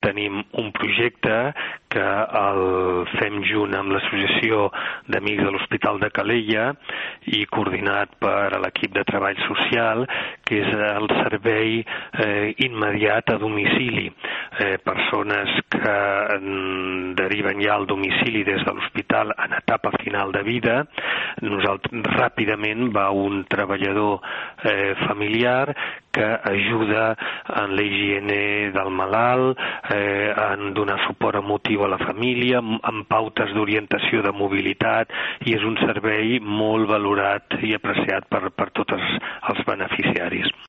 tenim un projecte que el fem junt amb l'Associació d'Amics de l'Hospital de Calella i coordinat per l'equip de treball social, que és el servei immediat a domicili. Persones que deriven ja al domicili des de l'hospital en etapa final de vida. Ràpidament va un treballador familiar que ajuda en la higiene del malalt, en donar suport emotiu a la família, amb pautes d'orientació de mobilitat, i és un servei molt valorat i apreciat per tots els beneficiaris.